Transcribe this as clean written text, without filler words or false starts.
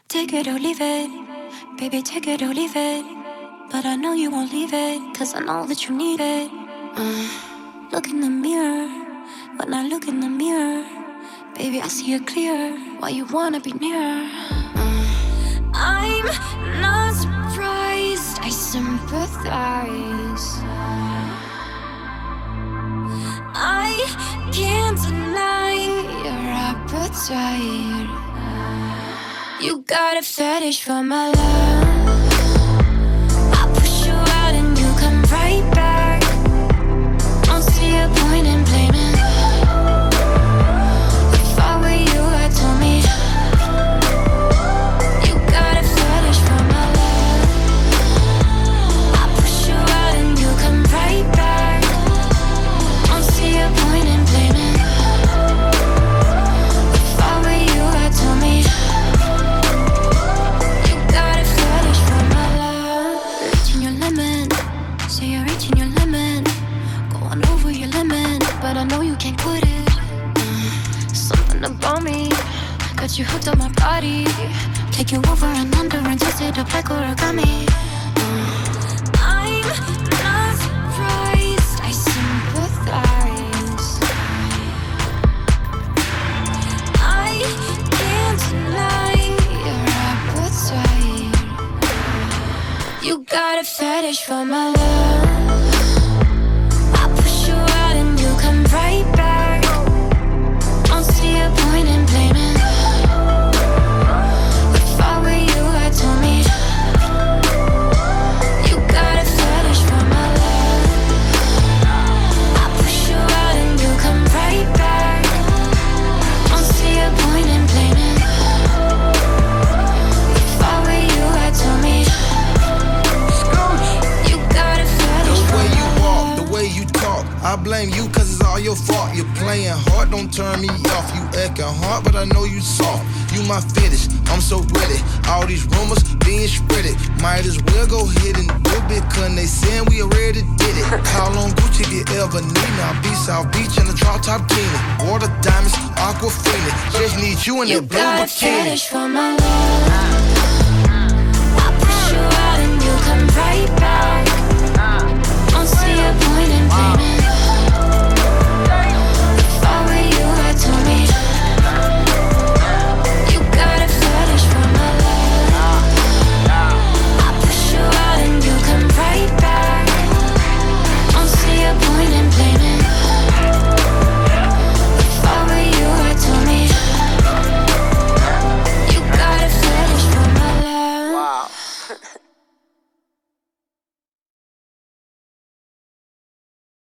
Take it or leave it, baby, take it or leave it. But I know you won't leave it, cause I know that you need it. Look in the mirror, when I look in the mirror, baby, I see it clear, why you wanna be near. I'm not surprised, I sympathize. I can't deny your appetite. You got a fetish for my love. I push you out and you come right back. Don't see a point in blaming. If I were you, I'd tell me. You got a fetish for my love. I push you out and you come right back. Don't see a point in blaming. If I were you, I'd tell me. But I know you can't quit it. Something about me got you hooked on my body. Take you over and under and twist it up like origami. I'm not surprised, I sympathize. I can't deny your appetite. You got a fetish for my love. Come right back. Don't see a point in blaming. If I were you, I'd tell me. You got a fetish for my love. I push you out and you come right back. Don't see a point in blaming. If I were you, I'd tell me. You got a fetish for my love. The way you talk, I blame you cause it's all your fault. You're playing hard, don't turn me off. You acting hard, but I know you soft. You my fetish, I'm so ready. All these rumors being spreaded. Might as well go ahead and do it, cause they saying we already did it. Call on Gucci if you ever need me. I'll be South Beach in the drop top bikini. Water diamonds, aquafina. Just need you in that blue bikini. You got a fetish for my love.